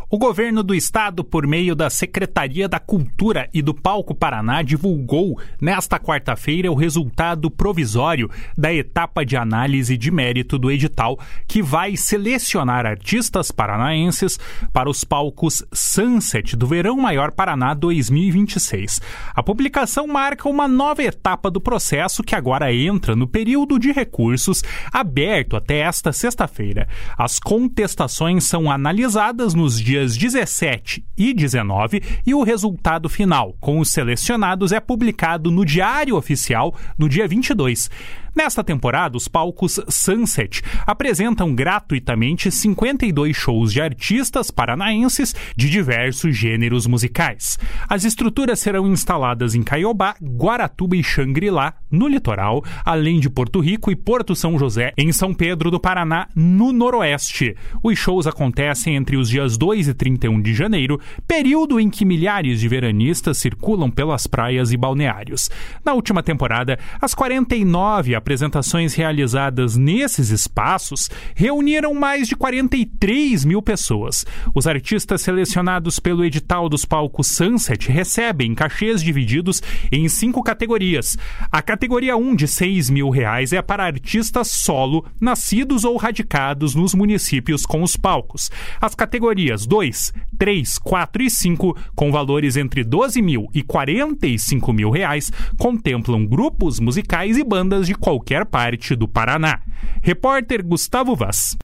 O governo do estado, por meio da Secretaria da Cultura e do Palco Paraná, divulgou nesta quarta-feira o resultado provisório da etapa de análise de mérito do edital, que vai selecionar artistas paranaenses para os palcos Sunset do Verão Maior Paraná 2026. A publicação marca uma nova etapa do processo que agora entra no período de recursos aberto até esta sexta-feira. As contestações são analisadas nos dias 17 e 19 e o resultado final, com os selecionados, é publicado no Diário Oficial no dia 22. Nesta temporada, os palcos Sunset apresentam gratuitamente 52 shows de artistas paranaenses de diversos gêneros musicais. As estruturas serão instaladas em Caiobá, Guaratuba e Xangri-Lá, no litoral, além de Porto Rico e Porto São José, em São Pedro do Paraná, no noroeste. Os shows acontecem entre os dias 2 e 31 de janeiro, período em que milhares de veranistas circulam pelas praias e balneários. Na última temporada, as 49 apresentações realizadas nesses espaços reuniram mais de 43 mil pessoas. Os artistas selecionados pelo edital dos palcos Sunset recebem cachês divididos em 5 categorias. A categoria 1, de R$6 mil, é para artistas solo, nascidos ou radicados nos municípios com os palcos. As categorias 2, 3, 4 e 5, com valores entre R$12 mil e R$45 mil, contemplam grupos musicais e bandas de qualquer parte do Paraná. Repórter Gustavo Vaz.